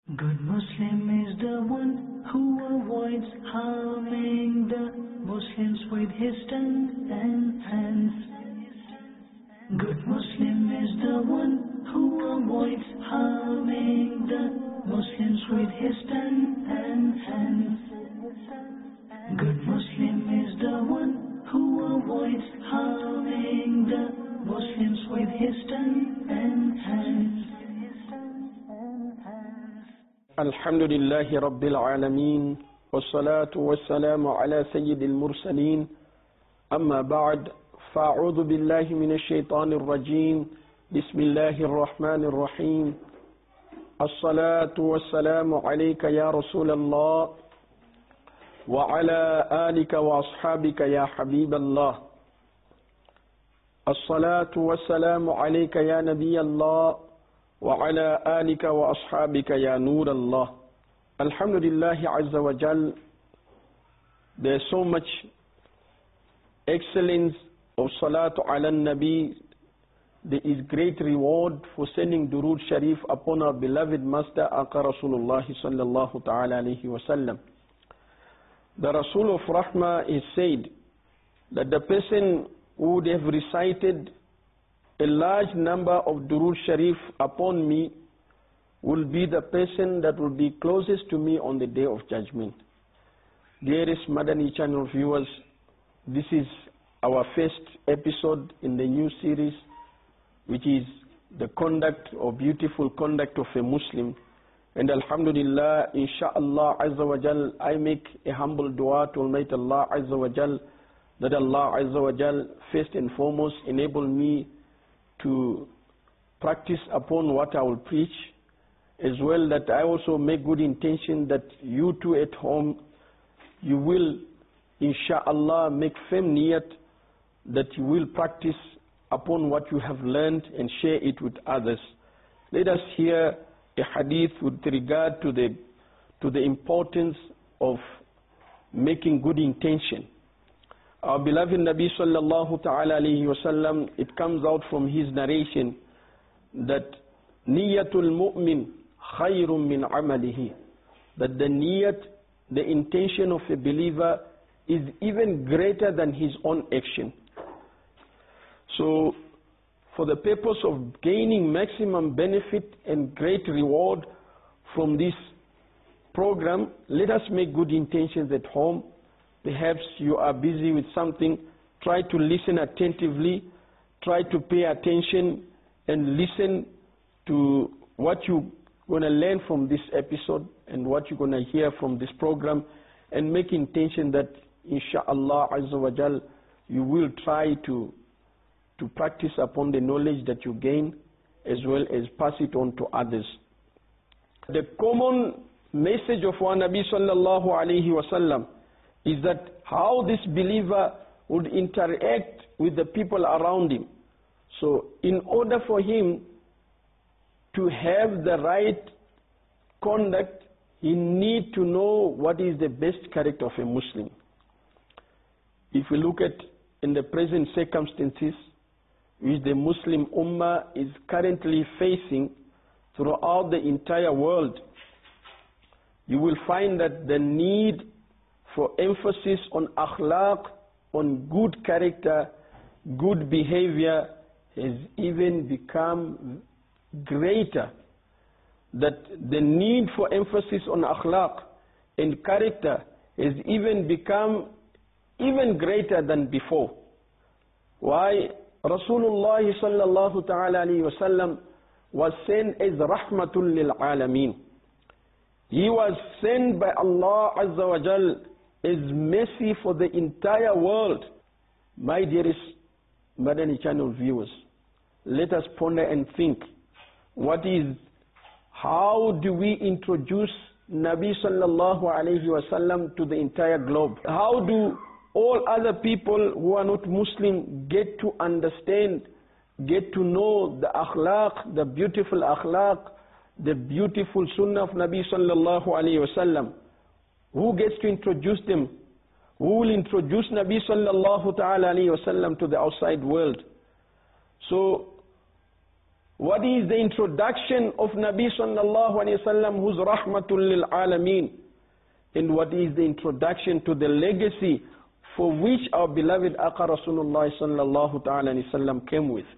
Good Muslim is the one who avoids harming the Muslims with his tongue and hands. Good Muslim is the one who avoids harming the Muslims with his tongue and hands. Good Muslim is the one who avoids harming the Muslims with his tongue and hands. الحمد لله رب العالمين والصلاة والسلام على سيد المرسلين أما بعد فأعوذ بالله من الشيطان الرجيم بسم الله الرحمن الرحيم الصلاة والسلام عليك يا رسول الله وعلى آلك وأصحابك يا حبيب الله الصلاة والسلام عليك يا نبي الله وعلى آلك وأصحابك يا نور الله. Alhamdulillah Azza wa Jal, there's so much excellence of Salatu ala Nabi. There is great reward for sending Durood Sharif upon our beloved Master Aqa Rasulullah sallallahu ta'ala alayhi wa sallam. The Rasul of Rahmah is said that the person who would have recited a large number of Durood Sharif upon me will be the person that will be closest to me on the Day of Judgment. Dearest Madani Channel viewers, this is our first episode in the new series, which is the conduct or beautiful conduct of a Muslim. And Alhamdulillah, Insha'Allah Azza wa Jal, I make a humble dua to Almighty Allah Azza wa Jal, that Allah Azza wa Jal first and foremost enable me to practice upon what I will preach, as well that I also make good intention that you too at home, you will insha'Allah make firm niyat that you will practice upon what you have learned and share it with others. Let us hear a hadith with regard to the importance of making good intention. Our beloved Nabi sallallahu ta'ala alayhi wa sallam, it comes out from his narration that niyatul mu'min khayrun min amalihi, that the niyat, the intention of a believer is even greater than his own action. So for the purpose of gaining maximum benefit and great reward from this program, let us make good intentions at home. Perhaps you are busy with something, try to listen attentively, try to pay attention and listen to what you're going to learn from this episode and what you're going to hear from this program, and make intention that insha'Allah Azza wa Jal, you will try to practice upon the knowledge that you gain, as well as pass it on to others. The common message of our Nabi sallallahu alayhi wa sallam is that how this believer would interact with the people around him. So in order for him to have the right conduct, he needs to know what is the best character of a Muslim. If we look at in the present circumstances which the Muslim Ummah is currently facing throughout the entire world, you will find that the need for emphasis on akhlaq, on good character, good behavior, has even become greater. That the need for emphasis on akhlaq and character has even become even greater than before. Why? Rasulullah sallallahu ta'ala alayhi wa sallam was sent as rahmatul lil alameen. He was sent by Allah Azza wa Jal as mercy for the entire world. My dearest Madani Channel viewers, let us ponder and think, how do we introduce Nabi sallallahu alayhi wa sallam to the entire globe? How do all other people who are not Muslim get to understand, get to know the akhlaq, the beautiful akhlaq, the beautiful sunnah of Nabi sallallahu alayhi wa sallam? Who gets to introduce them? Who will introduce Nabi sallallahu ta'ala alayhi wa sallam to the outside world? So What is the introduction of Nabi sallallahu alayhi wasallam, who's rahmatul lil alameen? And what is the introduction to the legacy for which our beloved Aqa Rasulullah sallallahu ta'ala alayhi wasallam came with?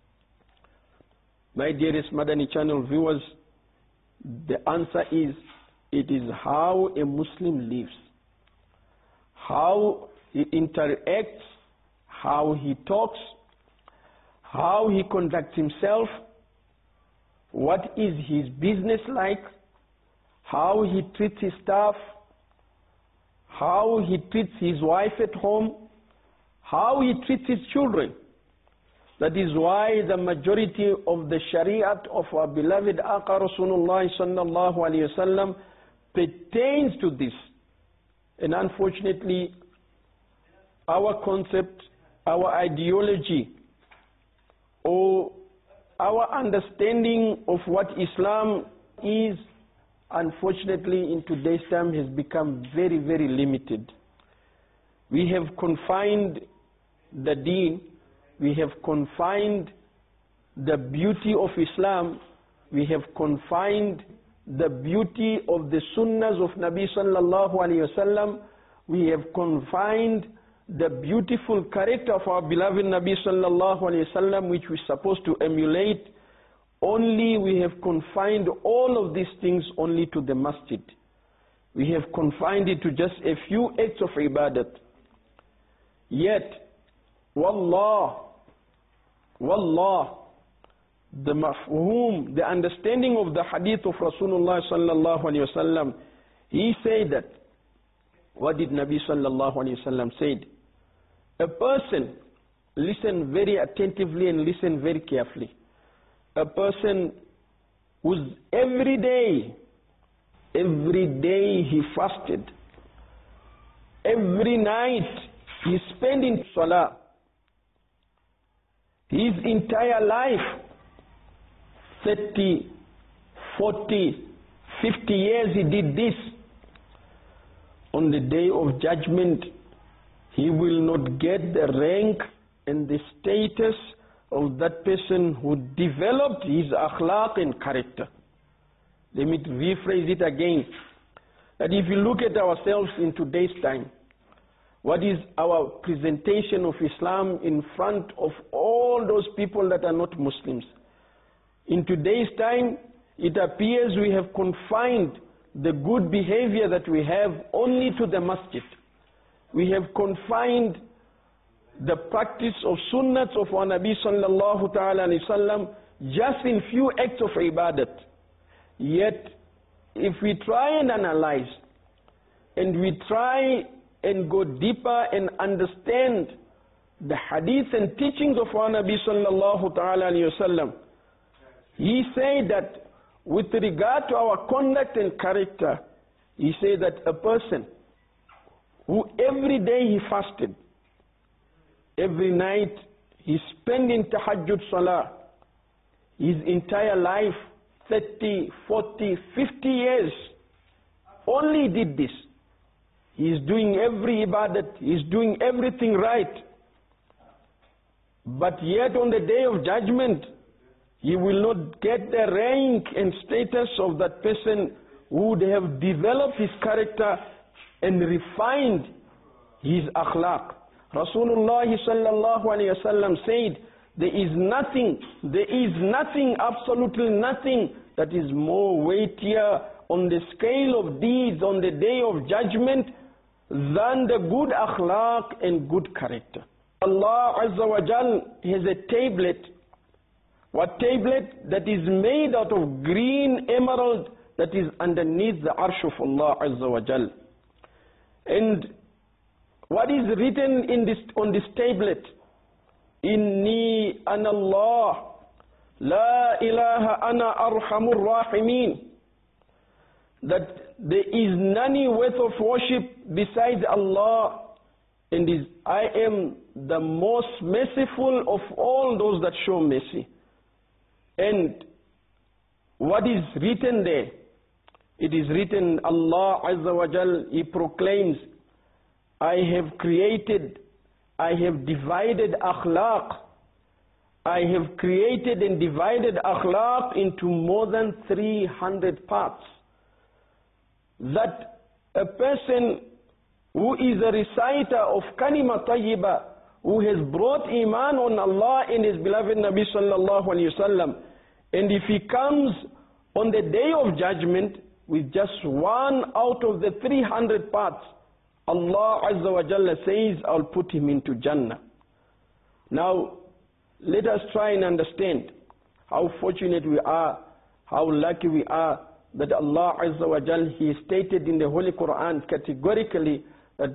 My dearest Madani channel viewers, the answer is, it is how a Muslim lives, how he interacts, how he talks, how he conducts himself, what is his business like, how he treats his staff, how he treats his wife at home, how he treats his children. That is why the majority of the Shariat of our beloved Aqa Rasulullah sallallahu alayhi wasallam pertains to this. And unfortunately, our concept, our ideology, or our understanding of what Islam is, unfortunately in today's time has become very, very limited. We have confined the deen, we have confined the beauty of Islam, we have confined the beauty of the sunnahs of Nabi sallallahu alayhi wasallam, we have confined the beautiful character of our beloved Nabi sallallahu alayhi wasallam, which we're supposed to emulate. Only we have confined all of these things only to the masjid. We have confined it to just a few acts of ibadat. Yet, wallah, the mafhum, the understanding of the hadith of Rasulullah sallallahu alayhi wasallam, he said that, what did Nabi sallallahu alayhi wasallam said? A person, listen very attentively and listen very carefully. A person who's every day he fasted, every night he spent in salah, his entire life, 30, 40, 50 years he did this. On the day of judgment, he will not get the rank and the status of that person who developed his akhlaq and character. Let me rephrase it again. That if you look at ourselves in today's time, what is our presentation of Islam in front of all those people that are not Muslims? In today's time, it appears we have confined the good behavior that we have only to the masjid. We have confined the practice of sunnats of our Nabi sallallahu ta'ala alayhi wasallam just in few acts of ibadat. Yet, if we try and analyze, and we try and go deeper and understand the hadith and teachings of our Nabi sallallahu ta'ala alayhi wasallam, he said that with regard to our conduct and character, he said that a person who every day he fasted, every night he spent in tahajjud salah, his entire life, 30, 40, 50 years, only did this. He is doing every ibadat, he is doing everything right. But yet on the day of judgment, he will not get the rank and status of that person who would have developed his character and refined his akhlaq. Rasulullah sallallahu alayhi wasallam said, there is nothing, absolutely nothing that is more weightier on the scale of deeds on the day of judgment than the good akhlaq and good character. Allah Azza wa Jal has a tablet. What tablet? That is made out of green emerald that is underneath the arsh of Allah Azza wa Jal. And what is written on this tablet? Inni ana Allah, la ilaha ana arhamur rahimin. That there is none worth of worship besides Allah, and I am the most merciful of all those that show mercy. And what is written there? It is written, Allah Azza wa Jal, He proclaims, I have created, I have divided akhlaq, I have created and divided akhlaq into more than 300 parts. That a person who is a reciter of kalima tayyiba, who has brought iman on Allah and His beloved Nabi sallallahu alayhi wasallam, and if he comes on the day of judgment with just one out of the 300 parts, Allah Azza wa Jalla says, I'll put him into Jannah. Now, let us try and understand how fortunate we are, how lucky we are that Allah Azza wa Jalla, He stated in the Holy Quran categorically that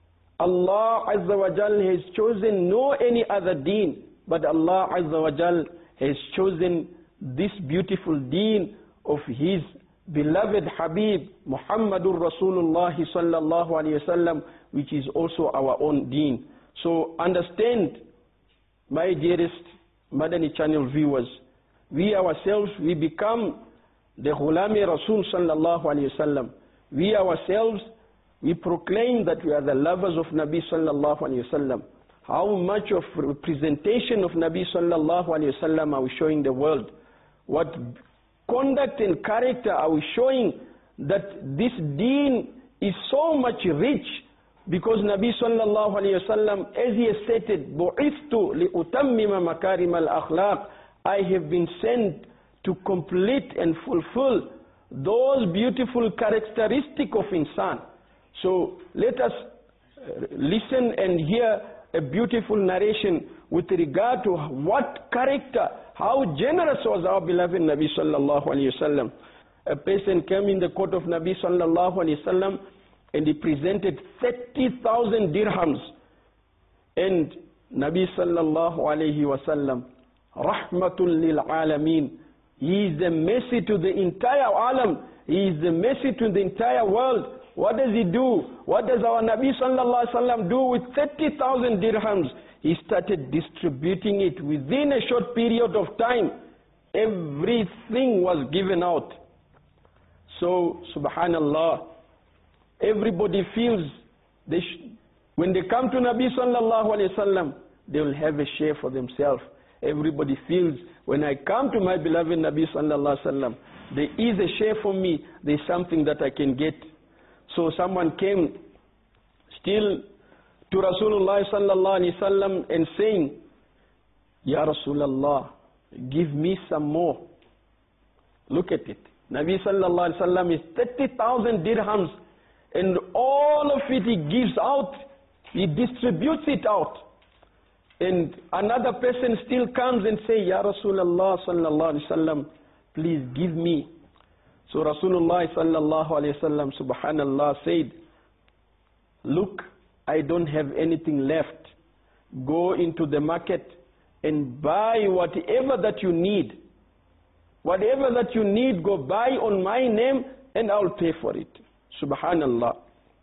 Allah Azza wa Jalla has chosen no any other deen, but Allah Azza wa Jalla has chosen this beautiful deen of His beloved Habib Muhammadur Rasulullah sallallahu alayhi wasallam, which is also our own deen. So understand, my dearest Madani channel viewers, we ourselves, we become the Ghulami Rasul sallallahu alayhi wasallam. We ourselves, we proclaim that we are the lovers of Nabi sallallahu alayhi wasallam. How much of representation of Nabi sallallahu alayhi wasallam are we showing the world? What conduct and character are we showing that this deen is so much rich? Because Nabi sallallahu alayhi wasallam, as he has stated, بُعِثْتُ لِأُتَمِّمَ مَكَارِمَ الْأَخْلَاقِ, I have been sent to complete and fulfill those beautiful characteristics of insan. So let us listen and hear a beautiful narration with regard to what character, how generous was our beloved Nabi sallallahu alayhi wasallam. A person came in the court of Nabi sallallahu alayhi wasallam and he presented 30,000 dirhams. And Nabi sallallahu alayhi wasallam, rahmatul lil alameen, he is the mercy to the entire alam. He is the mercy to the entire world. What does he do? What does our Nabi sallallahu alaihi wasallam do with 30,000 dirhams? He started distributing it within a short period of time. Everything was given out. So, subhanallah, everybody feels when they come to Nabi sallallahu alaihi wasallam, they will have a share for themselves. Everybody feels, when I come to my beloved Nabi sallallahu alaihi wasallam, there is a share for me, there is something that I can get. So someone came still to Rasulullah sallallahu alaihi wasallam and saying, Ya Rasulullah, give me some more. Look at it. Nabi sallallahu alaihi wasallam is 30,000 dirhams, and all of it he gives out, he distributes it out. And another person still comes and say, Ya Rasulullah sallallahu alaihi wasallam, please give me. So Rasulullah sallallahu alaihi wasallam, subhanallah, said, look, I don't have anything left. Go into the market and buy whatever that you need. Whatever that you need, go buy on my name and I'll pay for it. Subhanallah.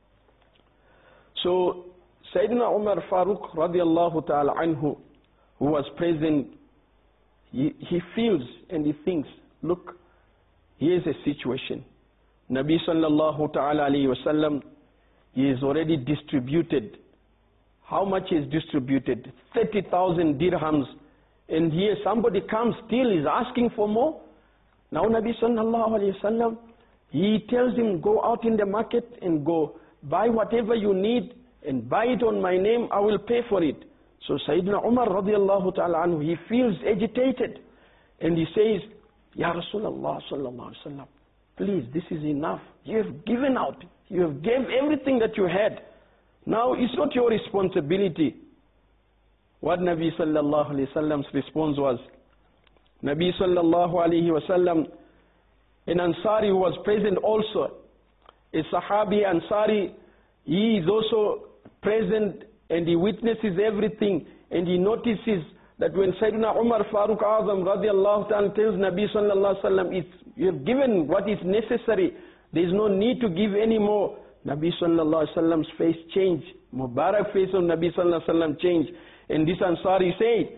So Sayyidina Umar Farooq radiallahu ta'ala anhu, who was present, he feels and he thinks, look, here's a situation. Nabi sallallahu ta'ala alayhi wasallam, he is already distributed. How much is distributed? 30,000 dirhams. And here somebody comes still is asking for more. Now Nabi sallallahu alayhi wasallam, he tells him, go out in the market and go buy whatever you need and buy it on my name, I will pay for it. So Sayyidina Umar radiallahu ta'ala anhu, he feels agitated. And he says, Ya Rasulullah sallallahu alaihi wasallam, please, this is enough. You have given out. You have gave everything that you had. Now it's not your responsibility. What Nabi sallallahu alaihi wasallam's response was, Nabi sallallahu alaihi wasallam, an Ansari who was present also, a Sahabi Ansari, he is also present and he witnesses everything, and he notices that when Sayyidina Umar Farooq Azam radiallahu ta'ala tells Nabi sallallahu alaihi wasallam, you have given what is necessary, there is no need to give any more. Nabi sallallahu alaihi wasallam's face changed. Mubarak face of Nabi sallallahu alaihi wasallam changed. And this Ansari said,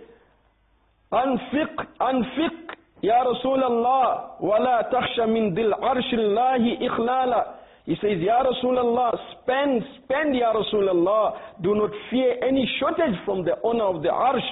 Anfiq ya Rasulallah, wa la takhsha min dil arshillahi ikhlala. He says, Ya Rasulullah, spend Ya Rasulullah. Do not fear any shortage from the honor of the arsh.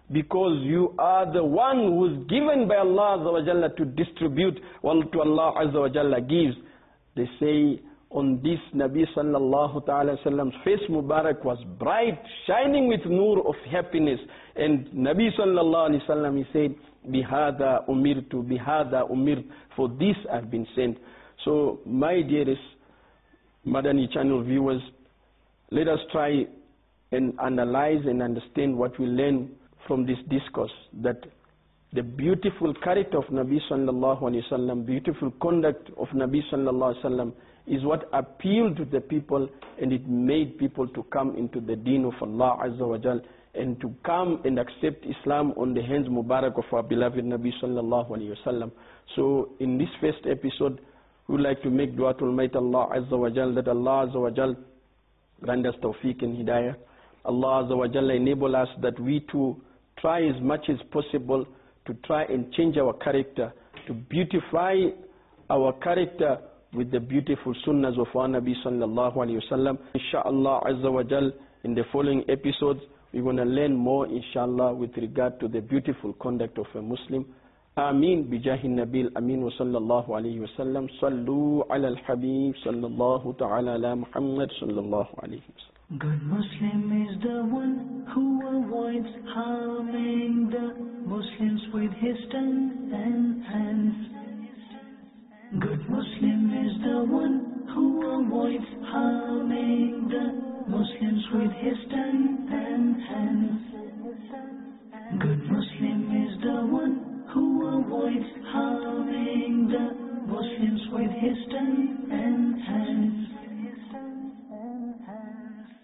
because you are the one who is given by Allah Azza wa Jalla to distribute what to Allah Azza wa Jalla gives. They say on this Nabi sallallahu ta'ala sallam's face Mubarak was bright, shining with nur of happiness. And Nabi sallallahu alayhi wasallam, he said, Bihada umirtu, bihada umirt, for this I've been sent. So my dearest Madani channel viewers, let us try and analyze and understand what we learn from this discourse, that the beautiful character of Nabi sallallahu alayhi wasallam, beautiful conduct of Nabi sallallahu alayhi wasallam is what appealed to the people, and it made people to come into the deen of Allah Azza wa Jal, and to come and accept Islam on the hands Mubarak of our beloved Nabi sallallahu alayhi wasallam. So in this first episode, we would like to make dua to Almighty Allah Azza wa Jal, that Allah Azza wa Jal grant us tawfiq and hidayah. Allah Azza wa Jalla enable us that we too try as much as possible to try and change our character, to beautify our character with the beautiful sunnahs of our Nabi sallallahu alayhi wasallam. Inshallah Azza wa Jal, in the following episodes, we're going to learn more, inshallah, with regard to the beautiful conduct of a Muslim. Ameen bijahi nabil amin wa sallallahu alayhi wa sallam. Sallu ala al-habib sallallahu ta'ala ala Muhammad sallallahu alayhi wa sallam. Good Muslim is the one who avoids harming the Muslims with his tongue and hands. Good Muslim is the one who avoids harming the Muslims with his tongue and hands. Good Muslim is the one who avoids harming the Muslims with his tongue and hands.